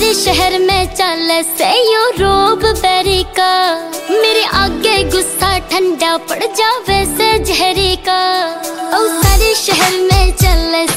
सारे शहर में चले से यूरोप बेरी का, मेरे आगे गुस्सा ठंडा पड़ जावे से जहरी का। ओ सारे शहर